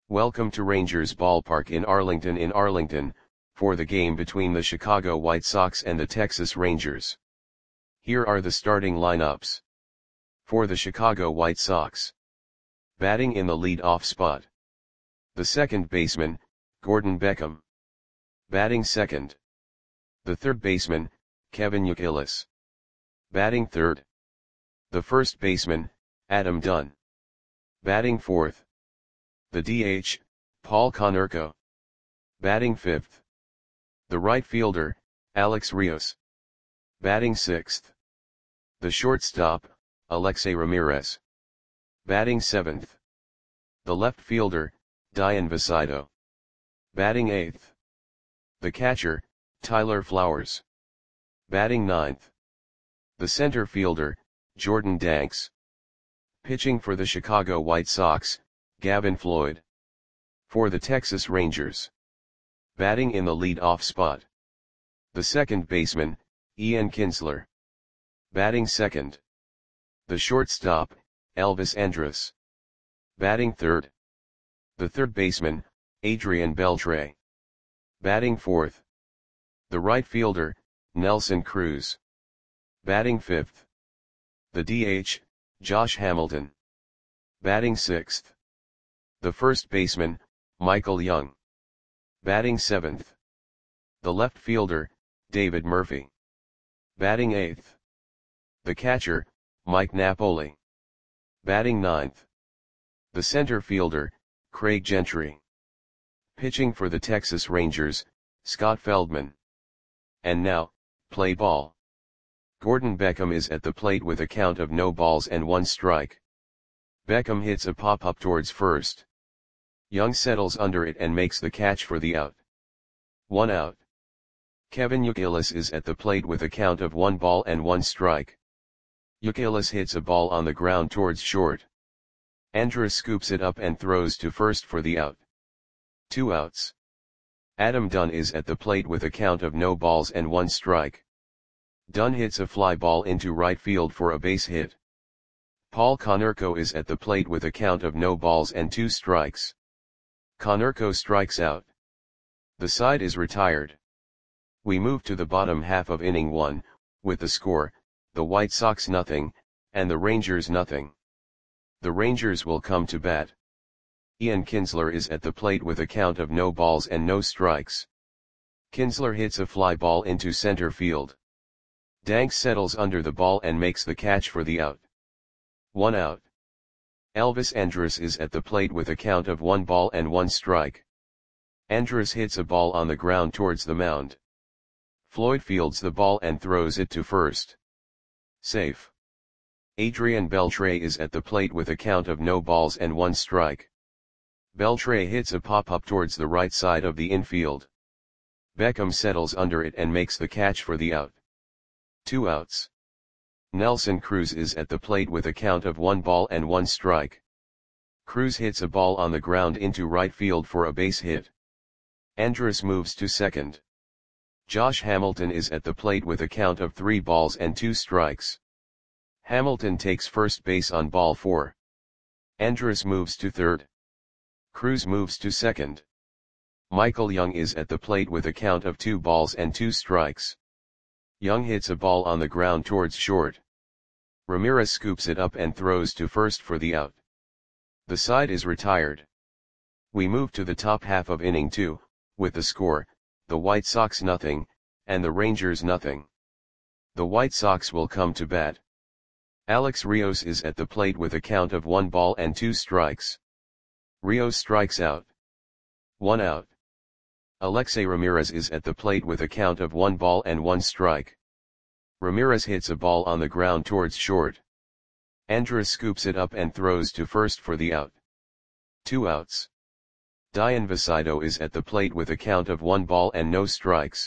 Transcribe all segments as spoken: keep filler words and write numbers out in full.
Welcome to Rangers Ballpark in Arlington in Arlington, for the game between the Chicago White Sox and the Texas Rangers. Here are the starting lineups. For the Chicago White Sox. Batting in the lead-off spot. The second baseman, Gordon Beckham. Batting second. The third baseman, Kevin Youkilis. Batting third. The first baseman, Adam Dunn. Batting fourth. The D H, Paul Konerko. Batting fifth. The right fielder, Alex Rios. Batting sixth. The shortstop, Alexei Ramirez. Batting seventh. The left fielder, Dayan Vicito. Batting eighth. The catcher, Tyler Flowers. Batting ninth. The center fielder, Jordan Danks. Pitching for the Chicago White Sox, Gavin Floyd. For the Texas Rangers. Batting in the lead-off spot. The second baseman, Ian Kinsler. Batting second. The shortstop, Elvis Andrus. Batting third. The third baseman, Adrian Beltre. Batting fourth. The right fielder, Nelson Cruz. Batting fifth. The D H, Josh Hamilton. Batting sixth. The first baseman, Michael Young. Batting seventh. The left fielder, David Murphy. Batting eighth. The catcher, Mike Napoli. Batting ninth. The center fielder, Craig Gentry. Pitching for the Texas Rangers, Scott Feldman. And now, play ball. Gordon Beckham is at the plate with a count of no balls and one strike. Beckham hits a pop-up towards first. Young settles under it and makes the catch for the out. One out. Kevin Youkilis is at the plate with a count of one ball and one strike. Youkilis hits a ball on the ground towards short. Andrus scoops it up and throws to first for the out. Two outs. Adam Dunn is at the plate with a count of no balls and one strike. Dunn hits a fly ball into right field for a base hit. Paul Konerko is at the plate with a count of no balls and two strikes. Konerko strikes out. The side is retired. We move to the bottom half of inning one, with the score, the White Sox nothing, and the Rangers nothing. The Rangers will come to bat. Ian Kinsler is at the plate with a count of no balls and no strikes. Kinsler hits a fly ball into center field. Danks settles under the ball and makes the catch for the out. One out. Elvis Andrus is at the plate with a count of one ball and one strike. Andrus hits a ball on the ground towards the mound. Floyd fields the ball and throws it to first. Safe. Adrian Beltre is at the plate with a count of no balls and one strike. Beltre hits a pop-up towards the right side of the infield. Beckham settles under it and makes the catch for the out. Two outs. Nelson Cruz is at the plate with a count of one ball and one strike. Cruz hits a ball on the ground into right field for a base hit. Andrus moves to second. Josh Hamilton is at the plate with a count of three balls and two strikes. Hamilton takes first base on ball four. Andrus moves to third. Cruz moves to second. Michael Young is at the plate with a count of two balls and two strikes. Young hits a ball on the ground towards short. Ramirez scoops it up and throws to first for the out. The side is retired. We move to the top half of inning two, with the score, the White Sox nothing, and the Rangers nothing. The White Sox will come to bat. Alex Rios is at the plate with a count of one ball and two strikes. Rios strikes out. One out. Alexei Ramirez is at the plate with a count of one ball and one strike. Ramirez hits a ball on the ground towards short. Andrus scoops it up and throws to first for the out. Two outs. Dayan Vicito is at the plate with a count of one ball and no strikes.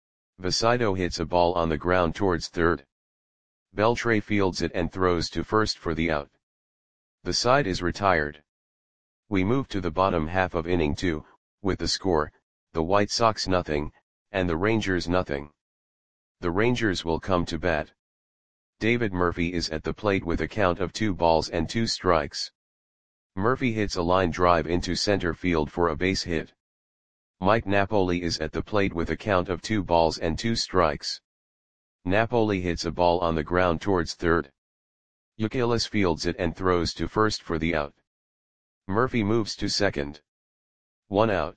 Vicito hits a ball on the ground towards third. Beltre fields it and throws to first for the out. The side is retired. We move to the bottom half of inning two, with the score, the White Sox nothing, and the Rangers nothing. The Rangers will come to bat. David Murphy is at the plate with a count of two balls and two strikes. Murphy hits a line drive into center field for a base hit. Mike Napoli is at the plate with a count of two balls and two strikes. Napoli hits a ball on the ground towards third. Youkilis fields it and throws to first for the out. Murphy moves to second. One out.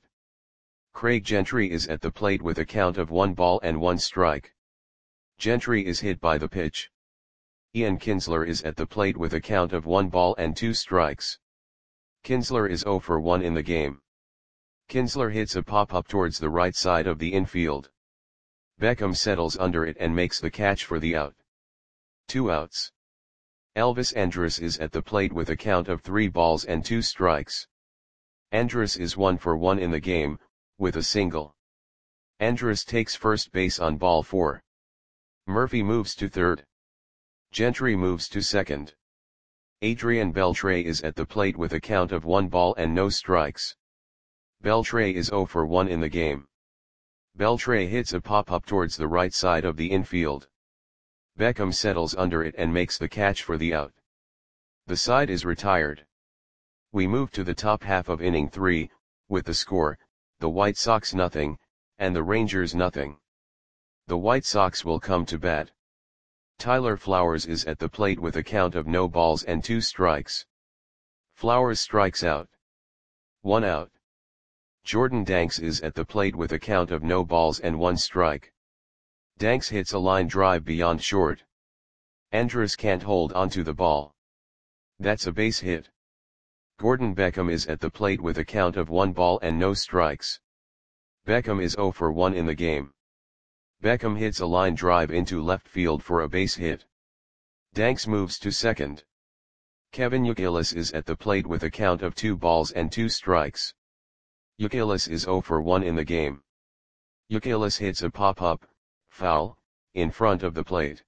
Craig Gentry is at the plate with a count of one ball and one strike. Gentry is hit by the pitch. Ian Kinsler is at the plate with a count of one ball and two strikes. Kinsler is zero for one in the game. Kinsler hits a pop-up towards the right side of the infield. Beckham settles under it and makes the catch for the out. Two outs. Elvis Andrus is at the plate with a count of three balls and two strikes. Andrus is one for one in the game, with a single. Andrus takes first base on ball four. Murphy moves to third. Gentry moves to second. Adrian Beltre is at the plate with a count of one ball and no strikes. Beltre is zero for one in the game. Beltre hits a pop-up towards the right side of the infield. Beckham settles under it and makes the catch for the out. The side is retired. We move to the top half of inning three, with the score, the White Sox nothing, and the Rangers nothing. The White Sox will come to bat. Tyler Flowers is at the plate with a count of no balls and two strikes. Flowers strikes out. One out. Jordan Danks is at the plate with a count of no balls and one strike. Danks hits a line drive beyond short. Andrus can't hold onto the ball. That's a base hit. Gordon Beckham is at the plate with a count of one ball and no strikes. Beckham is zero for one in the game. Beckham hits a line drive into left field for a base hit. Danks moves to second. Kevin Youkilis is at the plate with a count of two balls and two strikes. Youkilis is zero for one in the game. Youkilis hits a pop-up, foul, in front of the plate.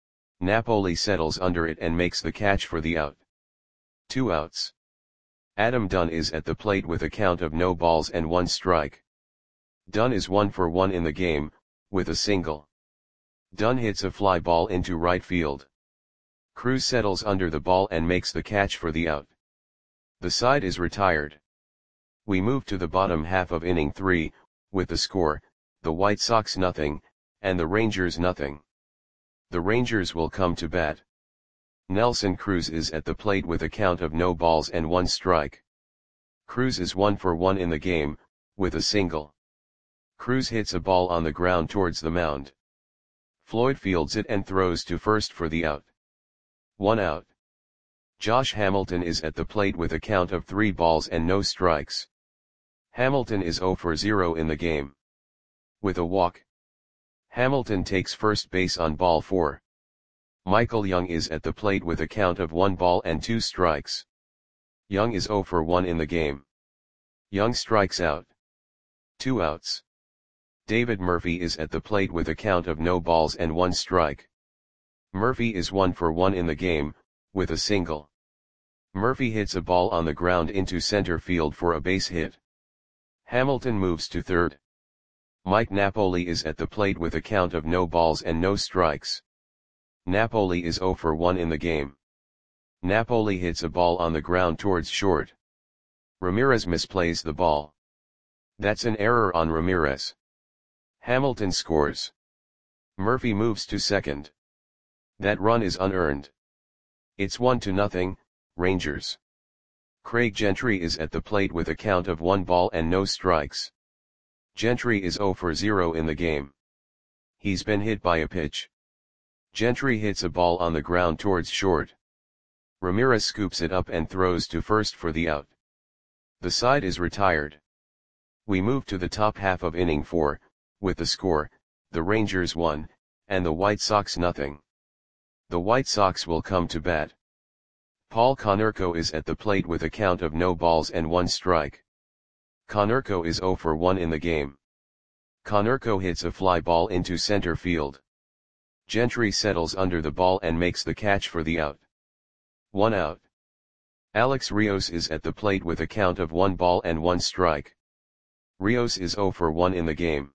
Napoli settles under it and makes the catch for the out. Two outs. Adam Dunn is at the plate with a count of no balls and one strike. Dunn is one for one in the game, with a single. Dunn hits a fly ball into right field. Cruz settles under the ball and makes the catch for the out. The side is retired. We move to the bottom half of inning three, with the score, the White Sox nothing, and the Rangers nothing. The Rangers will come to bat. Nelson Cruz is at the plate with a count of no balls and one strike. Cruz is one for one in the game, with a single. Cruz hits a ball on the ground towards the mound. Floyd fields it and throws to first for the out. One out. Josh Hamilton is at the plate with a count of three balls and no strikes. Hamilton is zero for zero in the game. With a walk. Hamilton takes first base on ball four. Michael Young is at the plate with a count of one ball and two strikes. Young is zero for one in the game. Young strikes out. Two outs. David Murphy is at the plate with a count of no balls and one strike. Murphy is one for one in the game, with a single. Murphy hits a ball on the ground into center field for a base hit. Hamilton moves to third. Mike Napoli is at the plate with a count of no balls and no strikes. Napoli is zero for one in the game. Napoli hits a ball on the ground towards short. Ramirez misplays the ball. That's an error on Ramirez. Hamilton scores. Murphy moves to second. That run is unearned. It's one to nothing, Rangers. Craig Gentry is at the plate with a count of one ball and no strikes. Gentry is zero for zero in the game. He's been hit by a pitch. Gentry hits a ball on the ground towards short. Ramirez scoops it up and throws to first for the out. The side is retired. We move to the top half of inning four, with the score, the Rangers one, and the White Sox nothing. The White Sox will come to bat. Paul Konerko is at the plate with a count of no balls and one strike. Konerko is zero for one in the game. Konerko hits a fly ball into center field. Gentry settles under the ball and makes the catch for the out. One out. Alex Rios is at the plate with a count of one ball and one strike. Rios is zero for one in the game.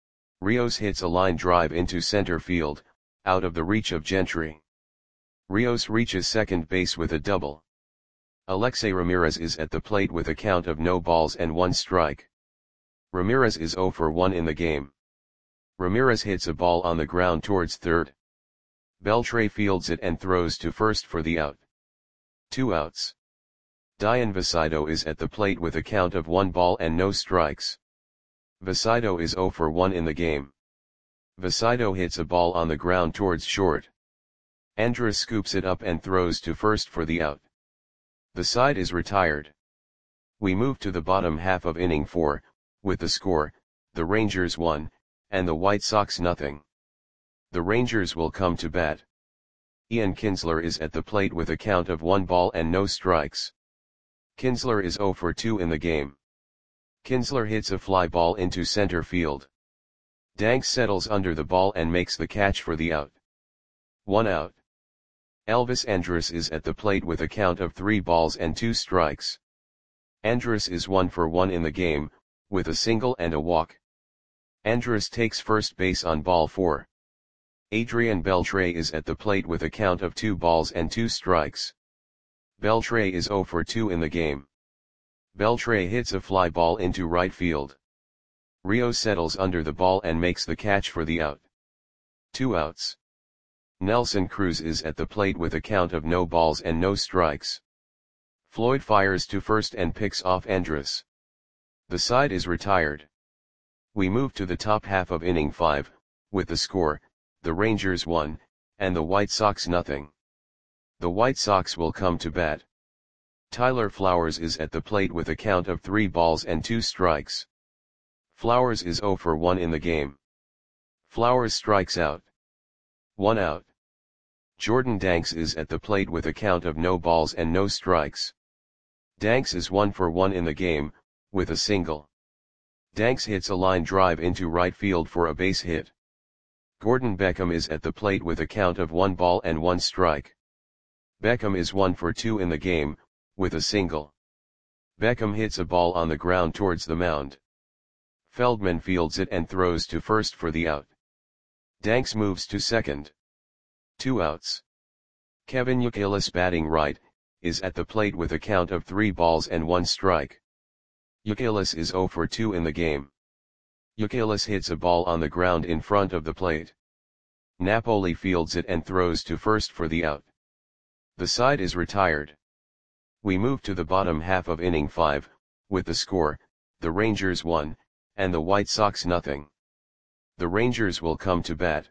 Rios hits a line drive into center field, out of the reach of Gentry. Rios reaches second base with a double. Alexei Ramirez is at the plate with a count of no balls and one strike. Ramirez is zero for one in the game. Ramirez hits a ball on the ground towards third. Beltre fields it and throws to first for the out. Two outs. Dian Vasido is at the plate with a count of one ball and no strikes. Vasido is zero for one in the game. Vasido hits a ball on the ground towards short. Andrus scoops it up and throws to first for the out. The side is retired. We move to the bottom half of inning four, with the score, the Rangers one, and the White Sox nothing. The Rangers will come to bat. Ian Kinsler is at the plate with a count of one ball and no strikes. Kinsler is zero for two in the game. Kinsler hits a fly ball into center field. Danks settles under the ball and makes the catch for the out. One out. Elvis Andrus is at the plate with a count of three balls and two strikes. Andrus is one for one in the game, with a single and a walk. Andrus takes first base on ball four. Adrian Beltre is at the plate with a count of two balls and two strikes. Beltre is zero for two in the game. Beltre hits a fly ball into right field. Rios settles under the ball and makes the catch for the out. Two outs. Nelson Cruz is at the plate with a count of no balls and no strikes. Floyd fires to first and picks off Andrus. The side is retired. We move to the top half of inning five, with the score, the Rangers one, and the White Sox nothing. The White Sox will come to bat. Tyler Flowers is at the plate with a count of three balls and two strikes. Flowers is zero for one in the game. Flowers strikes out. One out. Jordan Danks is at the plate with a count of no balls and no strikes. Danks is one for one in the game, with a single. Danks hits a line drive into right field for a base hit. Gordon Beckham is at the plate with a count of one ball and one strike. Beckham is one for two in the game, with a single. Beckham hits a ball on the ground towards the mound. Feldman fields it and throws to first for the out. Danks moves to second. Two outs. Kevin Youkilis, batting right, is at the plate with a count of three balls and one strike. Youkilis is zero for two in the game. Youkilis hits a ball on the ground in front of the plate. Napoli fields it and throws to first for the out. The side is retired. We move to the bottom half of inning five, with the score, the Rangers one, and the White Sox nothing. The Rangers will come to bat.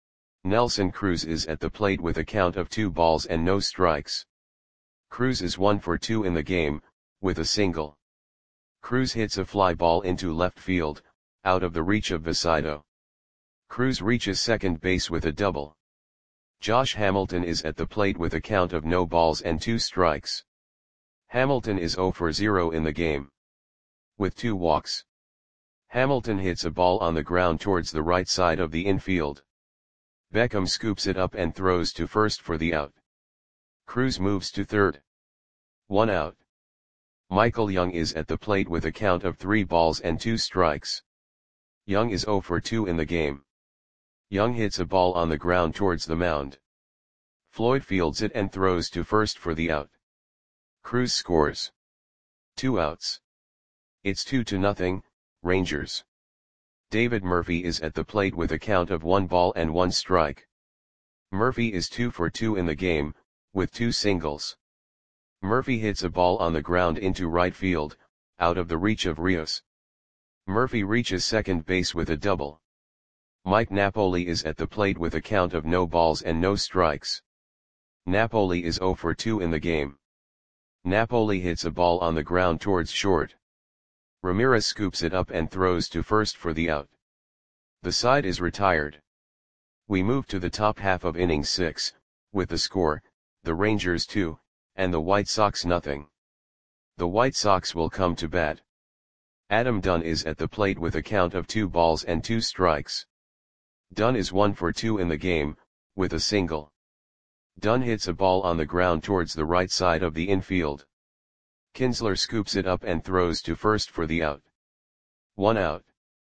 Nelson Cruz is at the plate with a count of two balls and no strikes. Cruz is one for two in the game, with a single. Cruz hits a fly ball into left field, out of the reach of Vasido. Cruz reaches second base with a double. Josh Hamilton is at the plate with a count of no balls and two strikes. Hamilton is zero for zero in the game. With two walks. Hamilton hits a ball on the ground towards the right side of the infield. Beckham scoops it up and throws to first for the out. Cruz moves to third. One out. Michael Young is at the plate with a count of three balls and two strikes. Young is zero for two in the game. Young hits a ball on the ground towards the mound. Floyd fields it and throws to first for the out. Cruz scores. Two outs. It's two to nothing, Rangers. David Murphy is at the plate with a count of one ball and one strike. Murphy is two for two in the game, with two singles. Murphy hits a ball on the ground into right field, out of the reach of Rios. Murphy reaches second base with a double. Mike Napoli is at the plate with a count of no balls and no strikes. Napoli is zero for two in the game. Napoli hits a ball on the ground towards short. Ramirez scoops it up and throws to first for the out. The side is retired. We move to the top half of inning six, with the score, the Rangers two, and the White Sox nothing. The White Sox will come to bat. Adam Dunn is at the plate with a count of two balls and two strikes. Dunn is one for two in the game, with a single. Dunn hits a ball on the ground towards the right side of the infield. Kinsler scoops it up and throws to first for the out. One out.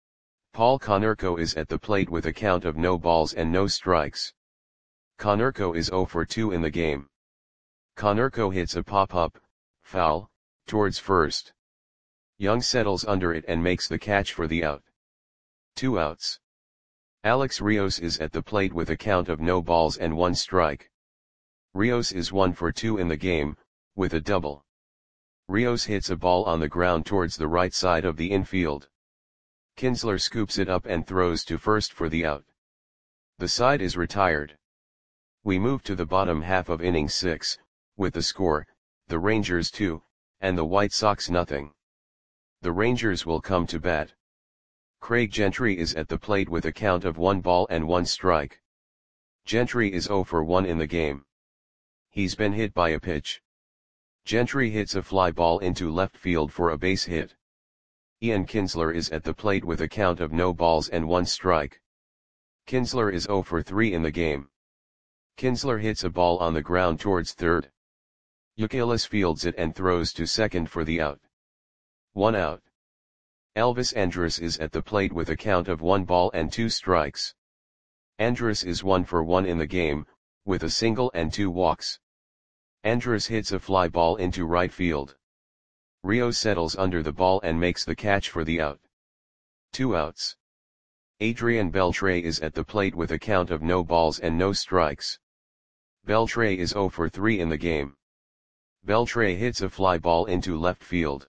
Paul Konerko is at the plate with a count of no balls and no strikes. Konerko is zero for two in the game. Konerko hits a pop-up, Foul, towards first. Young settles under it and makes the catch for the out. Two outs. Alex Rios is at the plate with a count of no balls and one strike. Rios is one for two in the game, with a double. Rios hits a ball on the ground towards the right side of the infield. Kinsler scoops it up and throws to first for the out. The side is retired. We move to the bottom half of inning six, with the score, the Rangers two, and the White Sox nothing. The Rangers will come to bat. Craig Gentry is at the plate with a count of one ball and one strike. Gentry is oh for one in the game. He's been hit by a pitch. Gentry hits a fly ball into left field for a base hit. Ian Kinsler is at the plate with a count of no balls and one strike. Kinsler is oh for three in the game. Kinsler hits a ball on the ground towards third. Youkilis fields it and throws to second for the out. One out. Elvis Andrus is at the plate with a count of one ball and two strikes. Andrus is one for one in the game, with a single and two walks. Andrus hits a fly ball into right field. Rio settles under the ball and makes the catch for the out. Two outs. Adrian Beltre is at the plate with a count of no balls and no strikes. Beltre is oh for three in the game. Beltre hits a fly ball into left field.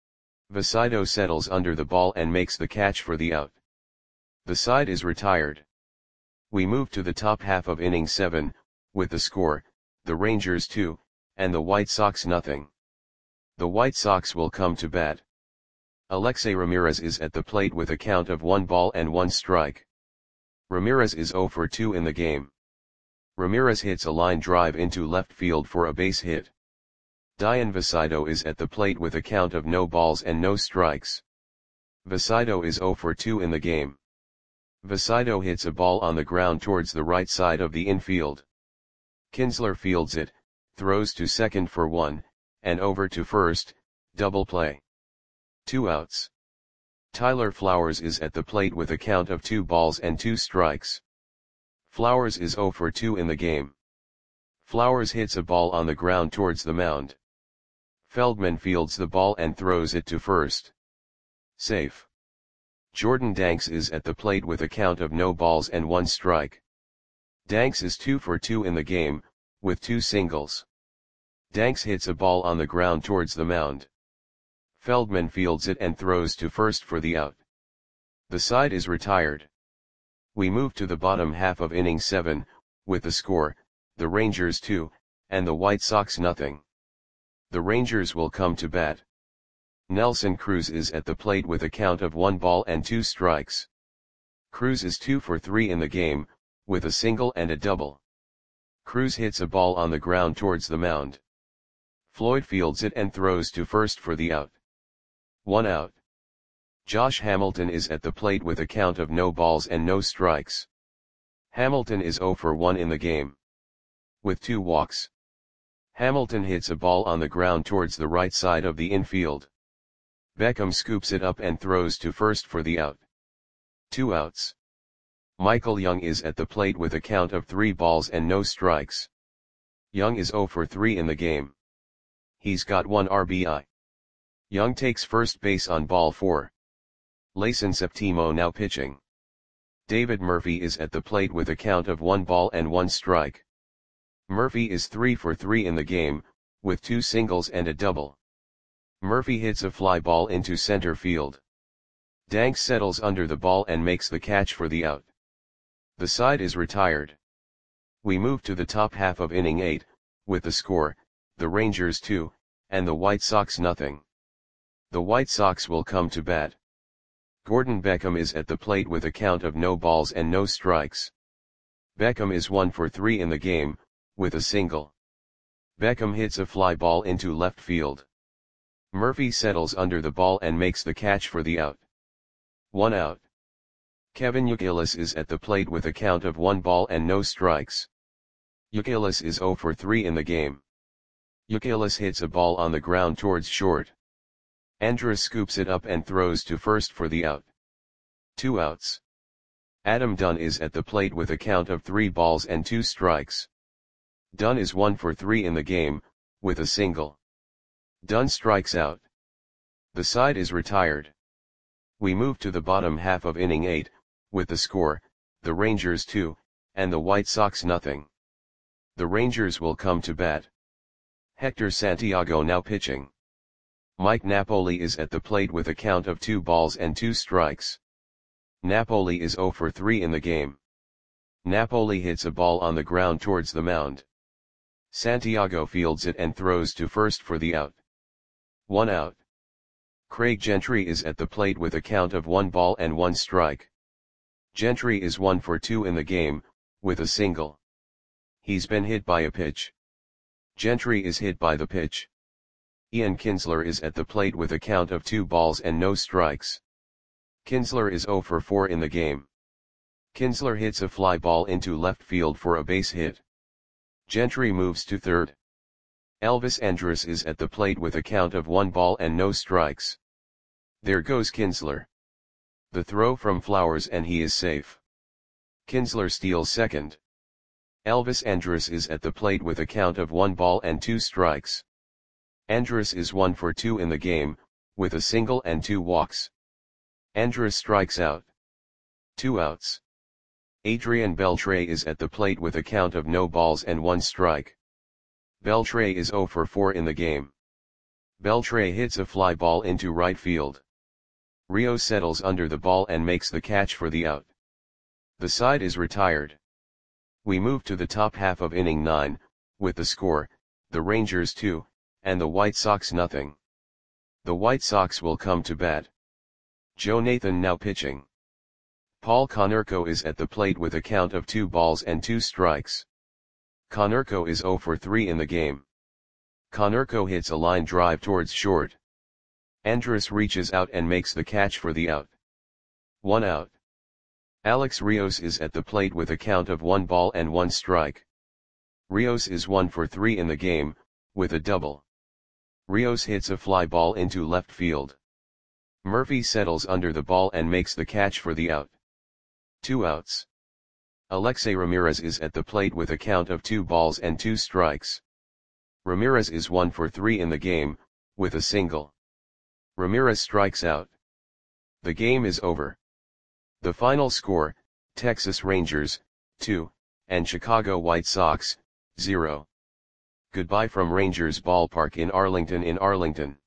Vasido settles under the ball and makes the catch for the out. The side is retired. We move to the top half of inning seven, with the score, the Rangers two, and the White Sox nothing. The White Sox will come to bat. Alexei Ramirez is at the plate with a count of one ball and one strike. Ramirez is oh for two in the game. Ramirez hits a line drive into left field for a base hit. Dian Vasido is at the plate with a count of no balls and no strikes. Vasido is oh for two in the game. Vasido hits a ball on the ground towards the right side of the infield. Kinsler fields it, throws to second for one, and over to first, double play. Two outs. Tyler Flowers is at the plate with a count of two balls and two strikes. Flowers is oh for two in the game. Flowers hits a ball on the ground towards the mound. Feldman fields the ball and throws it to first. Safe. Jordan Danks is at the plate with a count of no balls and one strike. Danks is two for two in the game, with two singles. Danks hits a ball on the ground towards the mound. Feldman fields it and throws to first for the out. The side is retired. We move to the bottom half of inning seven, with the score, the Rangers two, and the White Sox nothing. The Rangers will come to bat. Nelson Cruz is at the plate with a count of one ball and two strikes. Cruz is two for three in the game, with a single and a double. Cruz hits a ball on the ground towards the mound. Floyd fields it and throws to first for the out. One out. Josh Hamilton is at the plate with a count of no balls and no strikes. Hamilton is oh for one in the game. With two walks. Hamilton hits a ball on the ground towards the right side of the infield. Beckham scoops it up and throws to first for the out. Two outs. Michael Young is at the plate with a count of three balls and no strikes. Young is oh for three in the game. He's got one R B I. Young takes first base on ball four. Layson Septimo now pitching. David Murphy is at the plate with a count of one ball and one strike. Murphy is three for three in the game, with two singles and a double. Murphy hits a fly ball into center field. Danks settles under the ball and makes the catch for the out. The side is retired. We move to the top half of inning eight, with the score, the Rangers two, and the White Sox nothing. The White Sox will come to bat. Gordon Beckham is at the plate with a count of no balls and no strikes. Beckham is one for three in the game, with a single. Beckham hits a fly ball into left field. Murphy settles under the ball and makes the catch for the out. One out. Kevin Youkilis is at the plate with a count of one ball and no strikes. Youkilis is oh for three in the game. Youkilis hits a ball on the ground towards short. Andrus scoops it up and throws to first for the out. Two outs. Adam Dunn is at the plate with a count of three balls and two strikes. Dunn is one for three in the game, with a single. Dunn strikes out. The side is retired. We move to the bottom half of inning eight, with the score, the Rangers two, and the White Sox nothing. The Rangers will come to bat. Hector Santiago now pitching. Mike Napoli is at the plate with a count of two balls and two strikes. Napoli is zero for three in the game. Napoli hits a ball on the ground towards the mound. Santiago fields it and throws to first for the out. One out. Craig Gentry is at the plate with a count of one ball and one strike. Gentry is one for two in the game, with a single. He's been hit by a pitch. Gentry is hit by the pitch. Ian Kinsler is at the plate with a count of two balls and no strikes. Kinsler is zero for four in the game. Kinsler hits a fly ball into left field for a base hit. Gentry moves to third. Elvis Andrus is at the plate with a count of one ball and no strikes. There goes Kinsler. The throw from Flowers and he is safe. Kinsler steals second. Elvis Andrus is at the plate with a count of one ball and two strikes. Andrus is one for two in the game, with a single and two walks. Andrus strikes out. Two outs. Adrian Beltre is at the plate with a count of no balls and one strike. Beltre is zero for four in the game. Beltre hits a fly ball into right field. Rios settles under the ball and makes the catch for the out. The side is retired. We move to the top half of inning nine, with the score, the Rangers two, and the White Sox nothing. The White Sox will come to bat. Joe Nathan now pitching. Paul Konerko is at the plate with a count of two balls and two strikes. Konerko is zero for three in the game. Konerko hits a line drive towards short. Andrus reaches out and makes the catch for the out. One out. Alex Rios is at the plate with a count of one ball and one strike. Rios is one for three in the game, with a double. Rios hits a fly ball into left field. Murphy settles under the ball and makes the catch for the out. Two outs. Alexei Ramirez is at the plate with a count of two balls and two strikes. Ramirez is one for three in the game, with a single. Ramirez strikes out. The game is over. The final score, Texas Rangers, two, and Chicago White Sox, zero. Goodbye from Rangers Ballpark in Arlington in Arlington.